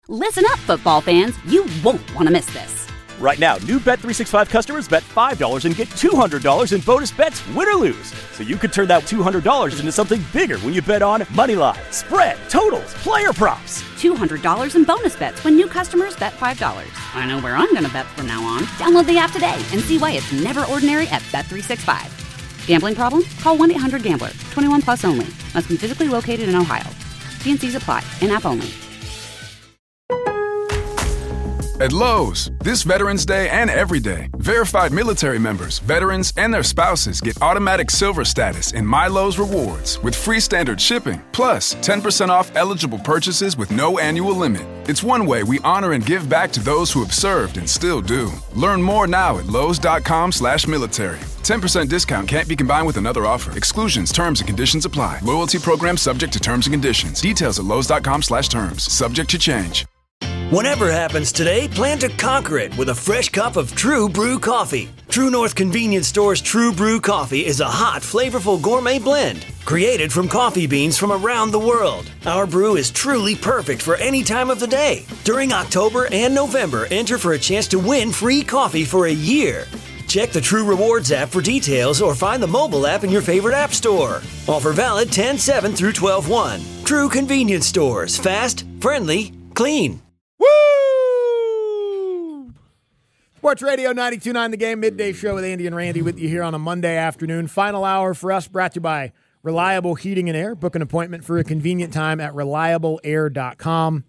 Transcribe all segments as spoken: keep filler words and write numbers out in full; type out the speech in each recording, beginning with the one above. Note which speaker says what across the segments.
Speaker 1: Listen up, football fans. You won't want to miss this.
Speaker 2: Right now, new Bet three sixty-five customers bet five dollars and get two hundred dollars in bonus bets, win or lose. So you could turn that two hundred dollars into something bigger when you bet on money line, spread, totals, player props.
Speaker 1: two hundred dollars in bonus bets when new customers bet five dollars. I know where I'm going to bet from now on. Download the app today and see why it's never ordinary at Bet three sixty-five. Gambling problem? Call one eight hundred gambler. twenty-one plus only. Must be physically located in Ohio. T and C's apply. In-app only.
Speaker 3: At Lowe's, this Veterans Day and every day, verified military members, veterans, and their spouses get automatic silver status in My Lowe's Rewards with free standard shipping, plus ten percent off eligible purchases with no annual limit. It's one way we honor and give back to those who have served and still do. Learn more now at lowes.com slash military. ten percent discount can't be combined with another offer. Exclusions, terms, and conditions apply. Loyalty program subject to terms and conditions. Details at lowes.com slash terms. Subject to change.
Speaker 4: Whatever happens today, plan to conquer it with a fresh cup of True Brew coffee. True North Convenience Store's True Brew coffee is a hot, flavorful gourmet blend created from coffee beans from around the world. Our brew is truly perfect for any time of the day. During October and November, enter for a chance to win free coffee for a year. Check the True Rewards app for details or find the mobile app in your favorite app store. Offer valid ten seven through twelve one. True Convenience Stores. Fast, friendly, clean.
Speaker 5: Woo! Sports Radio ninety-two point nine The Game, midday show with Andy and Randy with you here on a Monday afternoon. Final hour for us brought to you by Reliable Heating and Air. Book an appointment for a convenient time at reliable air dot com.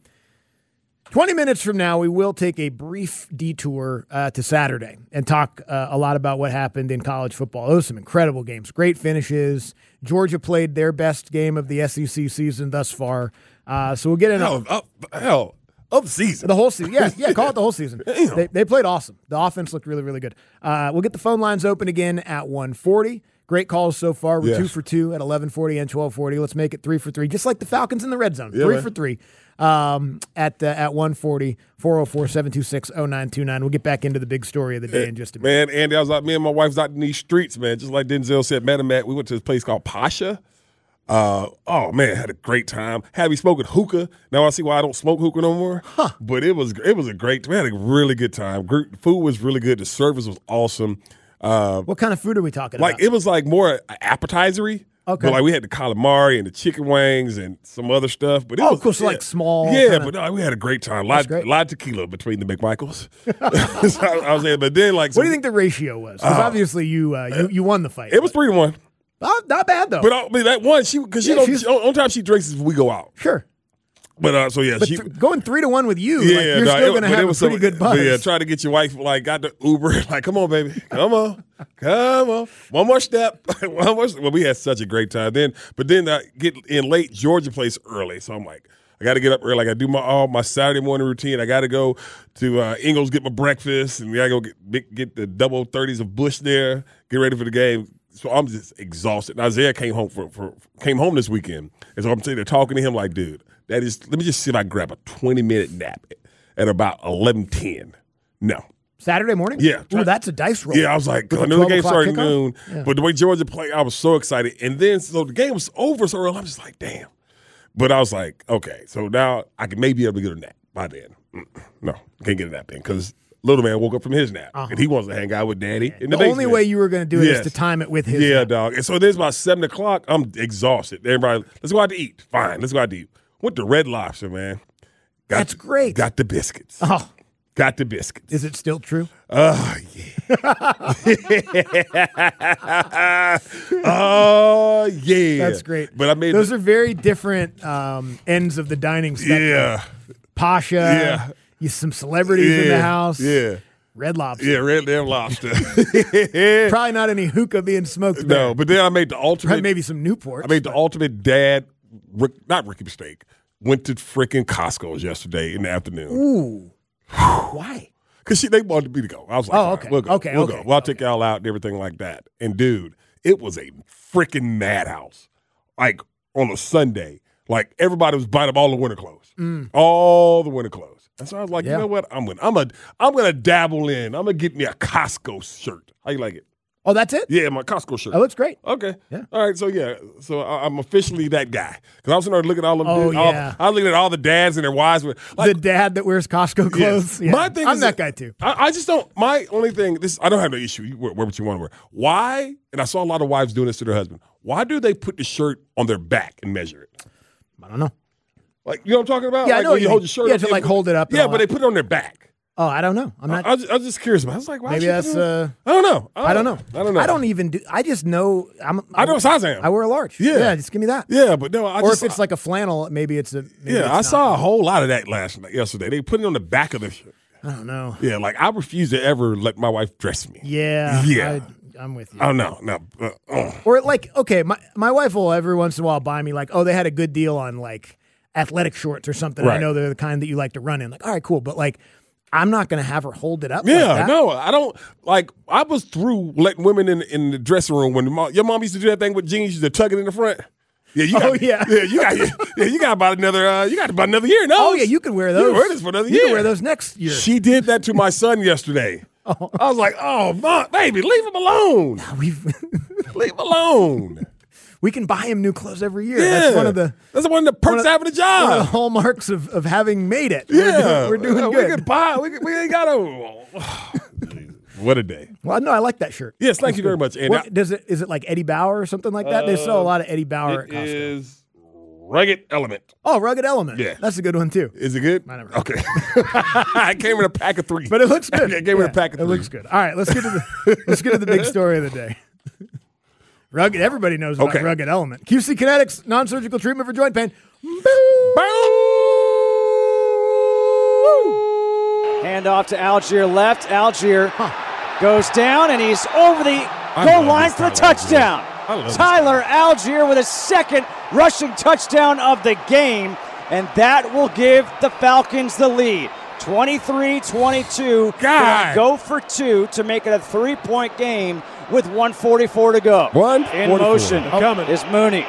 Speaker 5: twenty minutes from now, we will take a brief detour uh, to Saturday and talk uh, a lot about what happened in college football. Those were some incredible games, great finishes. Georgia played their best game of the S E C season thus far. Uh, so we'll get into
Speaker 6: hell, up, hell of the season.
Speaker 5: The whole season. Yeah, yeah, call it the whole season. They, they played awesome. The offense looked really, really good. Uh, we'll get the phone lines open again at one forty. Great calls so far. We're yes. two for two at eleven forty and twelve forty. Let's make it three for three, just like the Falcons in the red zone. Yeah, three man. for three um, at uh, at one forty, four oh four, seven two six, oh nine two nine. We'll get back into the big story of the day
Speaker 6: man,
Speaker 5: in just a minute.
Speaker 6: Man, Andy, I was like, me and my wife was out in these streets, man, just like Denzel said, met him at, we went to this place called Pasha. Uh, oh, man, had a great time. Had me smoking hookah. Now I see why I don't smoke hookah no more. Huh. But it was it was a great, we had a really good time. Great, food was really good. The service was awesome. Uh,
Speaker 5: what kind of food are we talking
Speaker 6: like,
Speaker 5: about?
Speaker 6: Like, it was like more appetizer-y.
Speaker 5: Okay.
Speaker 6: But like we had the calamari and the chicken wings and some other stuff. But it
Speaker 5: oh,
Speaker 6: was,
Speaker 5: of course,
Speaker 6: yeah.
Speaker 5: like small.
Speaker 6: Yeah,
Speaker 5: kinda...
Speaker 6: but no, we had a great time. A lot, lot of tequila between the McMichaels. so I, I was there, but then like.
Speaker 5: What do you think the ratio was? Because uh, obviously you, uh, you you won the fight.
Speaker 6: It was three to one.
Speaker 5: Oh, not bad though.
Speaker 6: But I mean, that one, she because
Speaker 5: yeah,
Speaker 6: you know, she, on, on time she drinks is we go out.
Speaker 5: Sure.
Speaker 6: But uh, so yeah,
Speaker 5: but
Speaker 6: she,
Speaker 5: th- going three to one with you,
Speaker 6: yeah,
Speaker 5: like, you're
Speaker 6: no,
Speaker 5: still
Speaker 6: it,
Speaker 5: going to have a pretty
Speaker 6: so,
Speaker 5: good buzz.
Speaker 6: Yeah, try to get your wife like got the Uber, like come on, baby, come on, come on, one more step, one more. Step. Well, we had such a great time then, but then I get in late. Georgia plays early, so I'm like, I got to get up early. I got to do my all my Saturday morning routine. I got to go to uh, Ingles get my breakfast, and we got to go get get the double thirties of Bush there, get ready for the game. So I'm just exhausted. And Isaiah came home for, for came home this weekend, and so I'm sitting there talking to him like, dude, that is. Let me just see if I can grab a twenty minute nap at about eleven ten. No.
Speaker 5: Saturday morning?
Speaker 6: Yeah.
Speaker 5: Oh, that's a dice roll.
Speaker 6: Yeah, I was like, I knew the game started at noon, yeah. but the way Georgia played, I was so excited. And then so the game was over so early. I'm just like, damn. But I was like, okay, so now I can maybe be able to get a nap by then. No, can't get a nap then because. Little man woke up from his nap, uh-huh. and he wants to hang out with daddy in the,
Speaker 5: the only
Speaker 6: basement.
Speaker 5: way you were going to do it
Speaker 6: yes.
Speaker 5: is to time it with his
Speaker 6: Yeah,
Speaker 5: nap.
Speaker 6: dog. And so there's about seven o'clock. I'm exhausted. Everybody, let's go out to eat. Fine, let's go out to eat. Went to Red Lobster, man. Got
Speaker 5: That's
Speaker 6: the,
Speaker 5: great.
Speaker 6: Got the biscuits.
Speaker 5: Oh.
Speaker 6: Got the biscuits.
Speaker 5: Is it still true?
Speaker 6: Oh, yeah. oh, yeah.
Speaker 5: That's great.
Speaker 6: But I made
Speaker 5: Those
Speaker 6: the,
Speaker 5: are very different um, ends of the dining spectrum.
Speaker 6: Yeah.
Speaker 5: Pasha.
Speaker 6: Yeah.
Speaker 5: You some celebrities
Speaker 6: yeah.
Speaker 5: in the house.
Speaker 6: Yeah.
Speaker 5: Red Lobster.
Speaker 6: Yeah, Red damn Lobster.
Speaker 5: Probably not any hookah being smoked there.
Speaker 6: No, but then I made the ultimate.
Speaker 5: Probably maybe some Newports.
Speaker 6: I made the ultimate dad, Rick, not Ricky mistake. Went to freaking Costco's yesterday in the afternoon.
Speaker 5: Ooh. Why?
Speaker 6: Because they wanted me to go. I was like,
Speaker 5: oh, okay.
Speaker 6: we'll go.
Speaker 5: Okay,
Speaker 6: we'll
Speaker 5: okay.
Speaker 6: go. Well, I'll
Speaker 5: okay.
Speaker 6: take y'all out and everything like that. And, dude, it was a freaking madhouse. Like, on a Sunday. Like, everybody was buying up all the winter clothes.
Speaker 5: Mm.
Speaker 6: All the winter clothes. And so I was like,
Speaker 5: yeah.
Speaker 6: you know what? I'm gonna, I'm gonna, I'm gonna dabble in. I'm gonna get me a Costco shirt. How you like it?
Speaker 5: Oh, that's it?
Speaker 6: Yeah, my Costco shirt.
Speaker 5: That looks great.
Speaker 6: Okay.
Speaker 5: Yeah.
Speaker 6: All right. So yeah. So I- I'm officially that guy because I was starting to look at all of
Speaker 5: Oh,
Speaker 6: all,
Speaker 5: yeah.
Speaker 6: I was looking at all the dads and their wives. With, like,
Speaker 5: the dad that wears Costco clothes.
Speaker 6: Yes.
Speaker 5: Yeah.
Speaker 6: My thing
Speaker 5: I'm
Speaker 6: is
Speaker 5: that guy too.
Speaker 6: I, I just don't. My only thing. This I don't have no issue. You wear, wear what you want to wear. Why? And I saw a lot of wives doing this to their husband. Why do they put the shirt on their back and measure it?
Speaker 5: I don't know.
Speaker 6: Like you know what I'm talking about?
Speaker 5: Yeah, I
Speaker 6: like
Speaker 5: know
Speaker 6: when
Speaker 5: what
Speaker 6: you
Speaker 5: you
Speaker 6: hold
Speaker 5: mean.
Speaker 6: your shirt.
Speaker 5: Yeah,
Speaker 6: up,
Speaker 5: to,
Speaker 6: it-
Speaker 5: like, hold it up and
Speaker 6: Yeah,
Speaker 5: all
Speaker 6: but
Speaker 5: that.
Speaker 6: they put it on their back.
Speaker 5: Oh, I don't know. I'm not.
Speaker 6: I, I, was, I was just curious about it. I was like, why
Speaker 5: Maybe
Speaker 6: should
Speaker 5: that's.
Speaker 6: put it on-
Speaker 5: Uh,
Speaker 6: I don't know. I
Speaker 5: I don't know.
Speaker 6: I don't know.
Speaker 5: I don't even do. I just know. I'm.
Speaker 6: I know what size I am.
Speaker 5: I wear a large.
Speaker 6: Yeah.
Speaker 5: Yeah. Just give me that.
Speaker 6: Yeah, but no. I
Speaker 5: Or
Speaker 6: just,
Speaker 5: if it's like a flannel, maybe it's a. Maybe
Speaker 6: yeah,
Speaker 5: it's
Speaker 6: I
Speaker 5: not.
Speaker 6: saw a whole lot of that last night, yesterday. They put it on the back of the shirt.
Speaker 5: I don't know.
Speaker 6: Yeah, like I refuse to ever let my wife dress me.
Speaker 5: Yeah.
Speaker 6: Yeah.
Speaker 5: I, I'm with you.
Speaker 6: Oh no, no. Uh, uh.
Speaker 5: Or like, okay, my my wife will every once in a while buy me like, oh, they had a good deal on like athletic shorts or something. I
Speaker 6: Right.
Speaker 5: know they're the kind that you like to run in. Like, all right, cool, but like, I'm not going to have her hold it up.
Speaker 6: Yeah,
Speaker 5: like that.
Speaker 6: no, I don't like. I was through letting women in in the dressing room when the mom, your mom used to do that thing with jeans, used to tuck it in the front. Yeah, you got,
Speaker 5: Oh, yeah.
Speaker 6: yeah, you got, yeah, you got about another, uh, you got about another year. No,
Speaker 5: Oh yeah, you can wear those.
Speaker 6: You can wear this for another
Speaker 5: You
Speaker 6: year.
Speaker 5: can wear those next year.
Speaker 6: She did that to my son yesterday.
Speaker 5: Oh.
Speaker 6: I was like, oh, mom, baby, leave him alone.
Speaker 5: We've
Speaker 6: Leave him alone.
Speaker 5: we can buy him new clothes every year.
Speaker 6: Yeah,
Speaker 5: That's one of the
Speaker 6: that's one of the perks
Speaker 5: one of-
Speaker 6: of having a
Speaker 5: one of the
Speaker 6: job.
Speaker 5: hallmarks of, of having made it.
Speaker 6: Yeah,
Speaker 5: we're doing, we're doing
Speaker 6: We
Speaker 5: good.
Speaker 6: can buy. We, can, we ain't got to. What a day.
Speaker 5: Well, no, I like that shirt.
Speaker 6: Yes, thank
Speaker 5: That's
Speaker 6: you very
Speaker 5: good.
Speaker 6: much. And
Speaker 5: What,
Speaker 6: I-
Speaker 5: does it is it like Eddie Bauer or something like that? They sell a lot of Eddie Bauer at
Speaker 6: It
Speaker 5: Costco.
Speaker 6: is Rugged Element.
Speaker 5: Oh, Rugged Element.
Speaker 6: Yeah.
Speaker 5: That's a good one too.
Speaker 6: Is it good?
Speaker 5: I never-
Speaker 6: Okay. I came in a pack of three.
Speaker 5: But it looks good.
Speaker 6: I came in
Speaker 5: Yeah,
Speaker 6: a pack of
Speaker 5: it
Speaker 6: three.
Speaker 5: looks good. All right, let's get to the let's get to the big story of the day. Rugged. Everybody knows about
Speaker 6: Okay.
Speaker 5: Rugged Element. Q C Kinetics non-surgical treatment for joint pain.
Speaker 7: Hand off to Algier left. Algier goes down, and he's over the
Speaker 6: I
Speaker 7: goal
Speaker 6: love
Speaker 7: line
Speaker 6: this
Speaker 7: for the
Speaker 6: Tyler Algier.
Speaker 7: touchdown.
Speaker 6: I love this
Speaker 7: Tyler Algier with his second rushing touchdown of the game, and that will give the Falcons the lead. twenty-three twenty-two.
Speaker 6: God.
Speaker 7: Go for two to make it a three-point game with one forty-four to go.
Speaker 6: one
Speaker 7: In
Speaker 6: forty-four.
Speaker 7: motion
Speaker 5: Coming.
Speaker 7: is Mooney.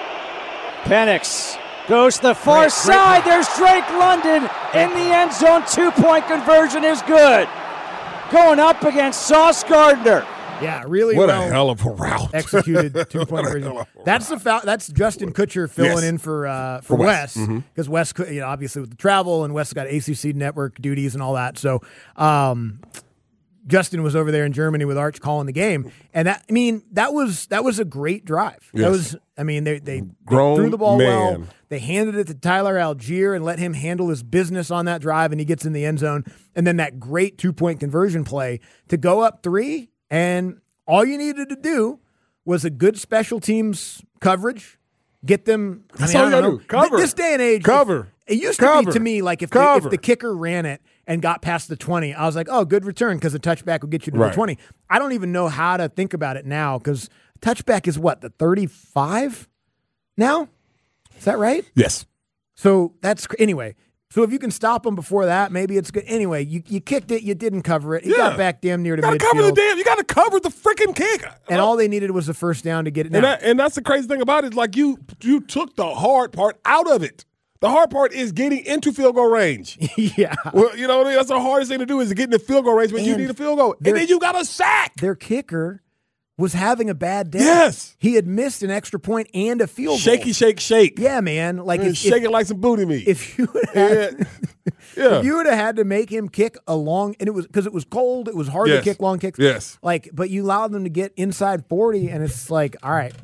Speaker 7: Penix goes to the far
Speaker 5: Great, great
Speaker 7: side.
Speaker 5: pass.
Speaker 7: There's Drake London in the end zone. Two-point conversion is good. Going up against Sauce Gardner.
Speaker 5: Yeah, really
Speaker 6: What
Speaker 5: well
Speaker 6: a hell of a route.
Speaker 5: executed two
Speaker 6: What
Speaker 5: point
Speaker 6: a
Speaker 5: conversion.
Speaker 6: hell of a
Speaker 5: That's the foul, that's Justin Kutcher filling
Speaker 6: Yes.
Speaker 5: in for uh, for,
Speaker 6: For Wes.
Speaker 5: Wes because Wes, could- you know, obviously with the travel and Wes got A C C network duties and all that. So um, Justin was over there in Germany with Arch calling the game, and that I mean that was that was a great drive. That
Speaker 6: Yes.
Speaker 5: was I mean they they, they
Speaker 6: Grown
Speaker 5: threw the ball well.
Speaker 6: man.
Speaker 5: They handed it to Tyler Algier and let him handle his business on that drive, and he gets in the end zone. And then that great two point conversion play to go up three, and all you needed to do was a good special teams coverage, get them. I
Speaker 6: That's
Speaker 5: mean,
Speaker 6: all
Speaker 5: I
Speaker 6: you
Speaker 5: don't
Speaker 6: gotta
Speaker 5: know.
Speaker 6: do. Cover.
Speaker 5: This day and age,
Speaker 6: Cover.
Speaker 5: It used to
Speaker 6: Cover.
Speaker 5: be to me like if the, if
Speaker 6: Cover.
Speaker 5: the kicker ran it and got past the twenty, I was like, oh, good return because the touchback will get you to
Speaker 6: Right.
Speaker 5: the twenty. I don't even know how to think about it now because touchback is what, the thirty-five now? Is that right?
Speaker 6: Yes.
Speaker 5: So that's cr- anyway. So if you can stop them before that, maybe it's good. Anyway, you, you kicked it, you didn't cover it. He
Speaker 6: Yeah.
Speaker 5: got back damn near to
Speaker 6: You got to
Speaker 5: midfield,
Speaker 6: cover the damn. You got to cover the freaking kick.
Speaker 5: and all they needed was the first down to get it. Now,
Speaker 6: And, that, and that's the crazy thing about it. Like you, you took the hard part out of it. The hard part is getting into field goal range.
Speaker 5: yeah,
Speaker 6: Well, you know what I mean? That's the hardest thing to do is to get in the field goal range when you
Speaker 5: And
Speaker 6: need a field goal. And
Speaker 5: they're-
Speaker 6: then you got a sack.
Speaker 5: their kicker was having a bad day.
Speaker 6: Yes.
Speaker 5: he had missed an extra point and a field
Speaker 6: Shaky,
Speaker 5: goal.
Speaker 6: shake, shake.
Speaker 5: Yeah, man. Like
Speaker 6: And
Speaker 5: if,
Speaker 6: shake
Speaker 5: if,
Speaker 6: it like some booty meat.
Speaker 5: if you would
Speaker 6: yeah.
Speaker 5: have,
Speaker 6: yeah.
Speaker 5: if you would have had to make him kick a long, and it was because it was cold, it was hard
Speaker 6: Yes.
Speaker 5: to kick long kicks.
Speaker 6: Yes.
Speaker 5: Like, but you allowed them to get inside forty, and it's like, all right,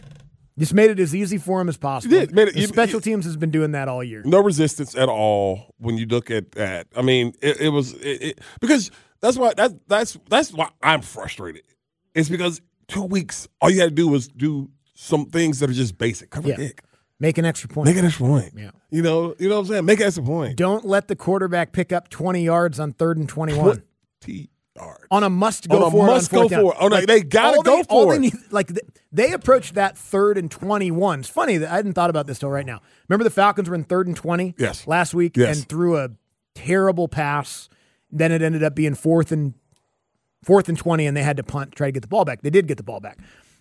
Speaker 5: just made it as easy for him as possible.
Speaker 6: You did. Made it-
Speaker 5: The
Speaker 6: you-
Speaker 5: special
Speaker 6: you-
Speaker 5: teams has been doing that all year.
Speaker 6: No resistance at all when you look at that. I mean, it, it was it, it, because that's why that's that's that's why I'm frustrated. It's because two weeks, all you had to do was do some things that are just basic. Cover
Speaker 5: Yeah.
Speaker 6: kick,
Speaker 5: Make an extra point.
Speaker 6: make an extra point.
Speaker 5: Yeah.
Speaker 6: You know, you know what I'm saying. Make an extra point.
Speaker 5: Don't let the quarterback pick up twenty yards on third and twenty-one.
Speaker 6: T yards.
Speaker 5: On a must go
Speaker 6: On a
Speaker 5: for it
Speaker 6: must
Speaker 5: on fourth
Speaker 6: go
Speaker 5: down.
Speaker 6: for it. Oh, no, they gotta
Speaker 5: all
Speaker 6: go
Speaker 5: they, all
Speaker 6: for
Speaker 5: they
Speaker 6: it.
Speaker 5: Need, like th- they approached that third and twenty-one. It's funny that I hadn't thought about this till right now. Remember the Falcons were in third and twenty
Speaker 6: Yes.
Speaker 5: last week
Speaker 6: Yes.
Speaker 5: and threw a terrible pass. Then it ended up being fourth and fourth and twenty, and they had to punt to try to get the ball back. They did get the ball back.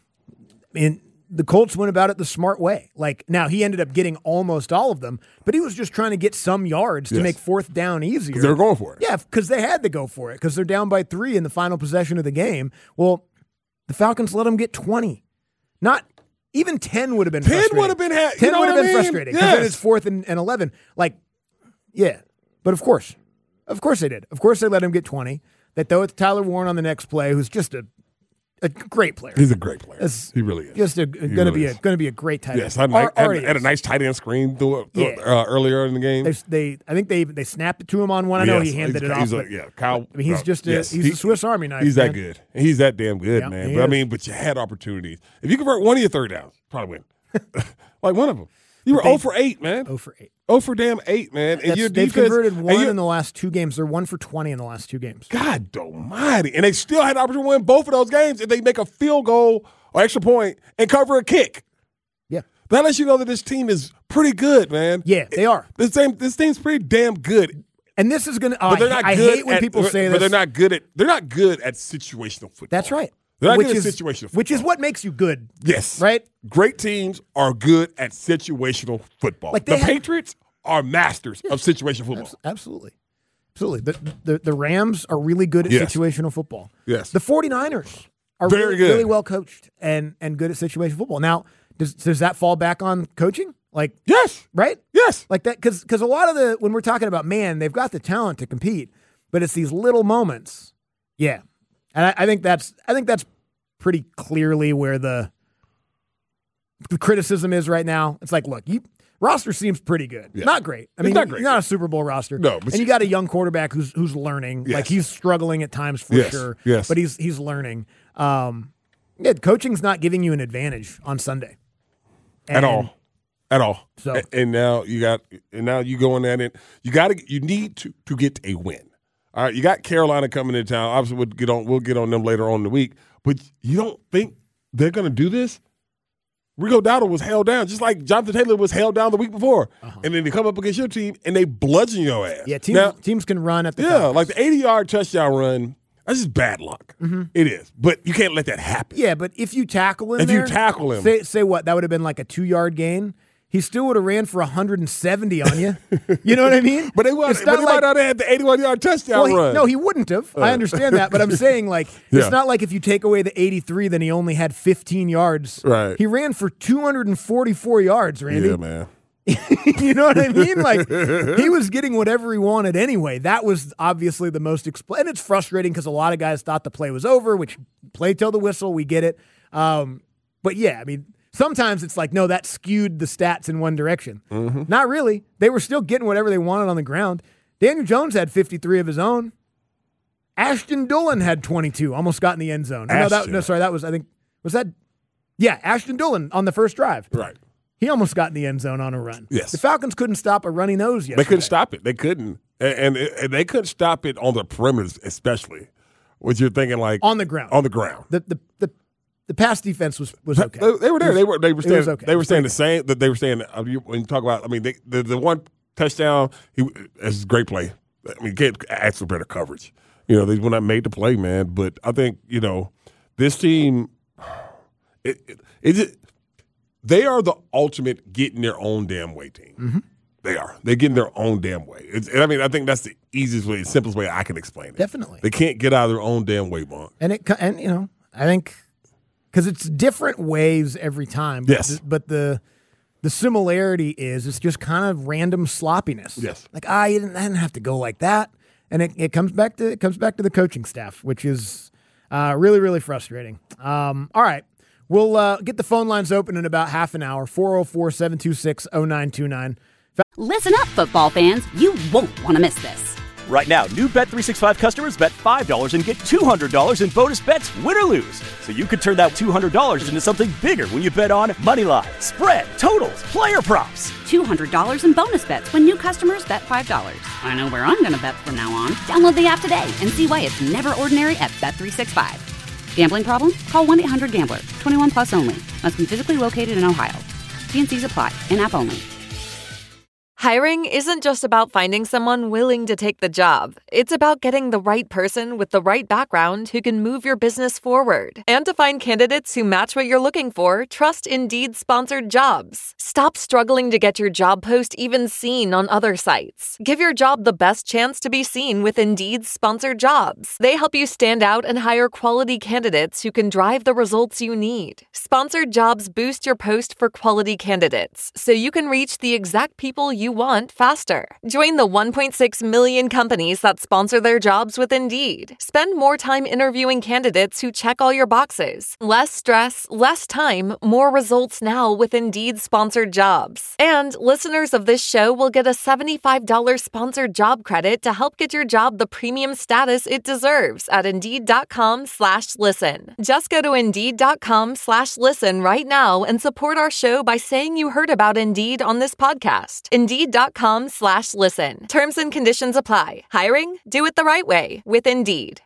Speaker 5: And the Colts went about it the smart way. Like now he ended up getting almost all of them, but he was just trying to get some yards to
Speaker 6: Yes.
Speaker 5: make fourth down easier.
Speaker 6: They were going for it.
Speaker 5: Yeah, because they had to go for it because they're down by three in the final possession of the game. Well, The Falcons let them get twenty. Not even ten would have been
Speaker 6: ten
Speaker 5: frustrating.
Speaker 6: would have been ha-
Speaker 5: ten
Speaker 6: you know
Speaker 5: would have
Speaker 6: what
Speaker 5: been
Speaker 6: I mean?
Speaker 5: frustrating because
Speaker 6: Yes.
Speaker 5: then it's fourth and, and eleven. Like, yeah, but of course, of course they did. Of course they let him get twenty. They throw it to Tyler Warren on the next play, who's just a a great player.
Speaker 6: He's a great player.
Speaker 5: It's
Speaker 6: he really is.
Speaker 5: Just a, going to
Speaker 6: really
Speaker 5: be
Speaker 6: is.
Speaker 5: a going to be a great tight end.
Speaker 6: Yes, had,
Speaker 5: Ar-
Speaker 6: had,
Speaker 5: already
Speaker 6: had a
Speaker 5: is.
Speaker 6: nice tight end screen through, through,
Speaker 5: Yeah.
Speaker 6: uh, earlier in the game.
Speaker 5: They, they, I think they they snapped it to him on one. I know
Speaker 6: Yes,
Speaker 5: he handed
Speaker 6: he's-
Speaker 5: it off.
Speaker 6: he's a-
Speaker 5: but,
Speaker 6: yeah, Kyle.
Speaker 5: I mean, he's
Speaker 6: uh,
Speaker 5: just a
Speaker 6: yes,
Speaker 5: he's
Speaker 6: he-
Speaker 5: a Swiss Army knife.
Speaker 6: He's
Speaker 5: man.
Speaker 6: that good. He's that damn good,
Speaker 5: Yeah,
Speaker 6: man.
Speaker 5: he
Speaker 6: But I
Speaker 5: is.
Speaker 6: mean, but you had opportunities. If you convert one of your third downs, probably win. Like one of them. You were
Speaker 5: They-
Speaker 6: zero for eight, man.
Speaker 5: oh for eight.
Speaker 6: zero for damn eight, man. And
Speaker 5: That's-
Speaker 6: your
Speaker 5: they've
Speaker 6: defense,
Speaker 5: converted
Speaker 6: and
Speaker 5: one
Speaker 6: your-
Speaker 5: in the last two games. They're one for twenty in the last two games.
Speaker 6: God almighty. And they still had the opportunity to win both of those games if they make a field goal or extra point and cover a kick.
Speaker 5: Yeah.
Speaker 6: That lets you know that this team is pretty good, man.
Speaker 5: Yeah, they are.
Speaker 6: This team, this team's pretty damn good.
Speaker 5: And this is going to. Oh,
Speaker 6: But they're
Speaker 5: I,
Speaker 6: not
Speaker 5: I
Speaker 6: good
Speaker 5: hate when
Speaker 6: at-
Speaker 5: people say
Speaker 6: but
Speaker 5: this.
Speaker 6: they're not good at they're not good at situational football.
Speaker 5: That's right.
Speaker 6: They're not
Speaker 5: which
Speaker 6: good
Speaker 5: is
Speaker 6: at situational football.
Speaker 5: which is what makes you good.
Speaker 6: Yes.
Speaker 5: Right.
Speaker 6: Great teams are good at situational football.
Speaker 5: Like
Speaker 6: the
Speaker 5: they had-
Speaker 6: Patriots are masters of situational football.
Speaker 5: Abs- Absolutely. Absolutely. The, the the Rams are really good at
Speaker 6: Yes.
Speaker 5: situational football.
Speaker 6: Yes.
Speaker 5: The 49ers are
Speaker 6: Very
Speaker 5: really,
Speaker 6: good.
Speaker 5: really well coached and and good at situational football. Now, does does that fall back on coaching? Like,
Speaker 6: Yes.
Speaker 5: right?
Speaker 6: Yes.
Speaker 5: Like that, because because a lot of the when we're talking about man, they've got the talent to compete, but it's these little moments. Yeah, and I, I think that's I think that's pretty clearly where the the criticism is right now. It's like, look, you roster seems pretty good,
Speaker 6: Yeah.
Speaker 5: not great. I
Speaker 6: It's
Speaker 5: mean,
Speaker 6: not great.
Speaker 5: you're not a Super Bowl roster,
Speaker 6: No, but
Speaker 5: and you got a young quarterback who's who's learning.
Speaker 6: Yes.
Speaker 5: Like he's struggling at times for
Speaker 6: Yes.
Speaker 5: sure.
Speaker 6: Yes.
Speaker 5: but he's he's learning. Um, yeah, coaching's not giving you an advantage on Sunday
Speaker 6: At
Speaker 5: And-
Speaker 6: all. At all.
Speaker 5: So-
Speaker 6: A- and now you got and now you go in there and you got to you need to to get a win. All right, you got Carolina coming into town. Obviously, we'll get on we'll get on them later on in the week. But you don't think they're going to do this? Rico Dowdle was held down, just like Jonathan Taylor was held down the week before. Uh-huh. And then they come up against your team and they bludgeon your ass.
Speaker 5: Yeah, teams
Speaker 6: Now,
Speaker 5: teams can run at the
Speaker 6: yeah,
Speaker 5: Falcons.
Speaker 6: like the eighty-yard touchdown run. That's just bad luck.
Speaker 5: Mm-hmm.
Speaker 6: It is, but you can't let that happen.
Speaker 5: Yeah, but if you tackle him,
Speaker 6: If you
Speaker 5: there,
Speaker 6: tackle him.
Speaker 5: say say what that would have been like a two yard gain. He still would have ran for one hundred seventy on you. You know what I mean?
Speaker 6: But they, would,
Speaker 5: It's
Speaker 6: but
Speaker 5: not
Speaker 6: they
Speaker 5: like-
Speaker 6: might not have had the eighty-one-yard touchdown
Speaker 5: well, he-
Speaker 6: run.
Speaker 5: no, he wouldn't have. I understand that, but I'm saying like
Speaker 6: Yeah.
Speaker 5: it's not like if you take away the eighty-three, then he only had fifteen yards.
Speaker 6: Right.
Speaker 5: He ran for two hundred forty-four yards, Randy.
Speaker 6: Yeah, man.
Speaker 5: You know what I mean? Like he was getting whatever he wanted anyway. That was obviously the most expl- and it's frustrating because a lot of guys thought the play was over, which play till the whistle. We get it. Um, but yeah, I mean, sometimes it's like, no, that skewed the stats in one direction.
Speaker 6: Mm-hmm.
Speaker 5: Not really. They were still getting whatever they wanted on the ground. Daniel Jones had fifty-three of his own. Ashton Dulin had twenty-two, almost got in the end zone. No, that,
Speaker 6: Ashton.
Speaker 5: no, sorry, that was, I think, was that? Yeah, Ashton Dulin on the first drive.
Speaker 6: Right.
Speaker 5: He almost got in the end zone on a run.
Speaker 6: Yes.
Speaker 5: The Falcons couldn't stop a runny nose yesterday.
Speaker 6: They couldn't stop it. They couldn't. And, and, and they couldn't stop it on the perimeters, especially, which you're thinking like.
Speaker 5: On the ground.
Speaker 6: On the ground.
Speaker 5: The the the, the pass defense was, was okay.
Speaker 6: They, they were there. They were they were
Speaker 5: It
Speaker 6: saying
Speaker 5: was okay.
Speaker 6: they
Speaker 5: It
Speaker 6: were
Speaker 5: was
Speaker 6: saying
Speaker 5: pretty
Speaker 6: the same. That they were saying uh, you, when you talk about. I mean, they, the the one touchdown. He it's a great play. I mean, you can't ask for better coverage. You know, they were not made to play, man. But I think you know this team. It, it, it just, they are the ultimate getting their own damn way team.
Speaker 5: Mm-hmm.
Speaker 6: They are. They're getting their own damn way. It's, and I mean, I think that's the easiest way, simplest way I can explain it.
Speaker 5: Definitely.
Speaker 6: They can't get out of their own damn way, Bonk.
Speaker 5: And it and you know, I think because it's different ways every time. But
Speaker 6: Yes.
Speaker 5: The, but the the similarity is it's just kind of random sloppiness.
Speaker 6: Yes.
Speaker 5: Like ah, you didn't, I didn't have to go like that, and it, it comes back to it comes back to the coaching staff, which is uh, really really frustrating. Um, all right. We'll uh, get the phone lines open in about half an hour. four oh four, seven two six, oh nine two nine.
Speaker 1: Listen up, football fans. You won't want to miss this.
Speaker 2: Right now, new Bet three sixty-five customers bet five dollars and get two hundred dollars in bonus bets, win or lose. So you could turn that two hundred dollars into something bigger when you bet on money line, spread, totals, player props.
Speaker 1: two hundred dollars in bonus bets when new customers bet five dollars. I know where I'm going to bet from now on. Download the app today and see why it's never ordinary at Bet three sixty-five. Gambling problem? Call one eight hundred gambler. twenty-one plus only. Must be physically located in Ohio. T and C's apply. In-app only.
Speaker 8: Hiring isn't just about finding someone willing to take the job. It's about getting the right person with the right background who can move your business forward. And to find candidates who match what you're looking for, trust Indeed-sponsored jobs. Stop struggling to get your job post even seen on other sites. Give your job the best chance to be seen with Indeed-sponsored jobs. They help you stand out and hire quality candidates who can drive the results you need. Sponsored jobs boost your post for quality candidates, so you can reach the exact people you want faster. Join the one point six million companies that sponsor their jobs with Indeed. Spend more time interviewing candidates who check all your boxes. Less stress, less time, more results now with Indeed-sponsored jobs. And listeners of this show will get a seventy-five dollars sponsored job credit to help get your job the premium status it deserves at Indeed.com slash listen. Just go to Indeed.com slash listen right now and support our show by saying you heard about Indeed on this podcast. Indeed.com slash listen. Terms and conditions apply. Hiring? Do it the right way with Indeed.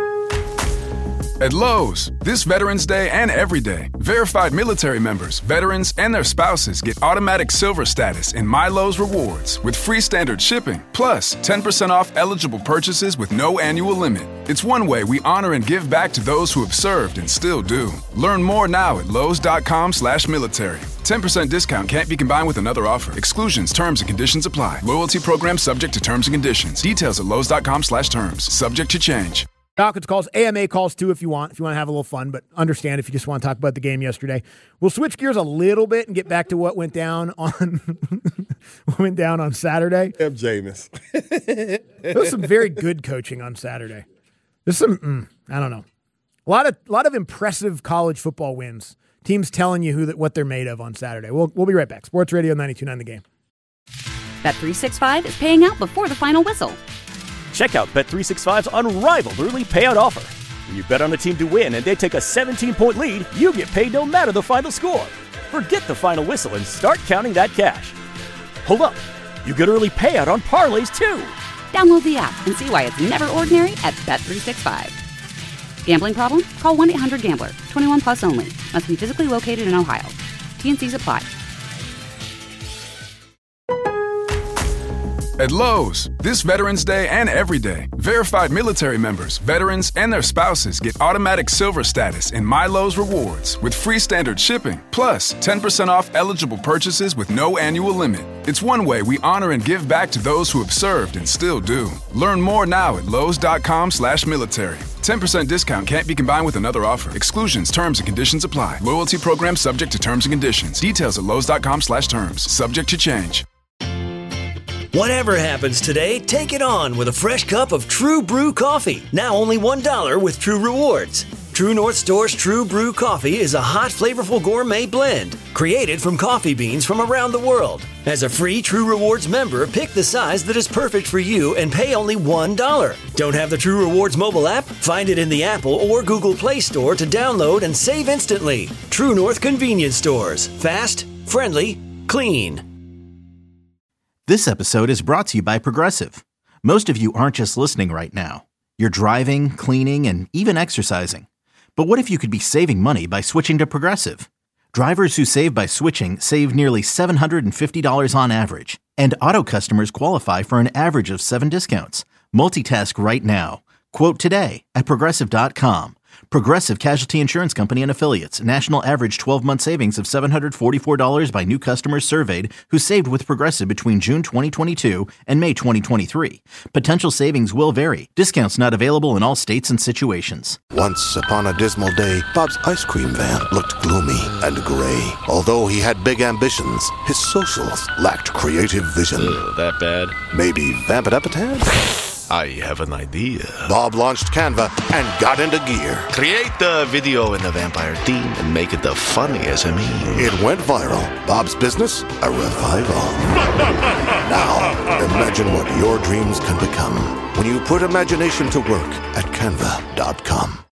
Speaker 3: At Lowe's, this Veterans Day and every day, verified military members, veterans, and their spouses get automatic silver status in My Lowe's Rewards with free standard shipping, plus ten percent off eligible purchases with no annual limit. It's one way we honor and give back to those who have served and still do. Learn more now at Lowe's.com slash military. ten percent discount can't be combined with another offer. Exclusions, terms, and conditions apply. Loyalty program subject to terms and conditions. Details at Lowe's.com slash terms. Subject to change.
Speaker 5: Falcons calls, A M A calls too if you want, if you want to have a little fun, but understand if you just want to talk about the game yesterday. We'll switch gears a little bit and get back to what went down on what went down on Saturday.
Speaker 6: F. Jameis.
Speaker 5: There was some very good coaching on Saturday. There's some, mm, I don't know, a lot of a lot of impressive college football wins. Teams telling you who that what they're made of on Saturday. We'll we'll be right back. Sports Radio ninety-two point nine The Game.
Speaker 1: Bet three sixty-five is paying out before the final whistle.
Speaker 2: Check out Bet three sixty-five's unrivaled early payout offer. When you bet on a team to win and they take a seventeen-point lead, you get paid no matter the final score. Forget the final whistle and start counting that cash. Hold up. You get early payout on parlays, too.
Speaker 1: Download the app and see why it's never ordinary at Bet three sixty-five. Gambling problem? Call one eight hundred gambler. twenty-one plus only. Must be physically located in Ohio. T and C's apply.
Speaker 3: At Lowe's, this Veterans Day and every day, verified military members, veterans, and their spouses get automatic silver status in My Lowe's Rewards with free standard shipping, plus ten percent off eligible purchases with no annual limit. It's one way we honor and give back to those who have served and still do. Learn more now at Lowe's.com slash military. ten percent discount can't be combined with another offer. Exclusions, terms, and conditions apply. Loyalty program subject to terms and conditions. Details at Lowe's.com slash terms. Subject to change.
Speaker 4: Whatever happens today, take it on with a fresh cup of True Brew coffee. Now only one dollar with True Rewards. True North Store's True Brew coffee is a hot, flavorful gourmet blend created from coffee beans from around the world. As a free True Rewards member, pick the size that is perfect for you and pay only one dollar. Don't have the True Rewards mobile app? Find it in the Apple or Google Play Store to download and save instantly. True North Convenience Stores. Fast, friendly, clean.
Speaker 9: This episode is brought to you by Progressive. Most of you aren't just listening right now. You're driving, cleaning, and even exercising. But what if you could be saving money by switching to Progressive? Drivers who save by switching save nearly seven hundred fifty dollars on average. And auto customers qualify for an average of seven discounts. Multitask right now. Quote today at Progressive dot com. Progressive Casualty Insurance Company and Affiliates. National average twelve-month savings of seven hundred forty-four dollars by new customers surveyed who saved with Progressive between June twenty twenty-two and May twenty twenty-three. Potential savings will vary. Discounts not available in all states and situations.
Speaker 10: Once upon a dismal day, Bob's ice cream van looked gloomy and gray. Although he had big ambitions, his socials lacked creative vision.
Speaker 11: Ugh, that bad?
Speaker 10: Maybe vamp it up a tad?
Speaker 11: I have an idea.
Speaker 10: Bob launched Canva and got into gear.
Speaker 11: Create the video in the vampire theme and make it the funniest meme.
Speaker 10: It went viral. Bob's business, a revival. Now, imagine what your dreams can become when you put imagination to work at Canva dot com.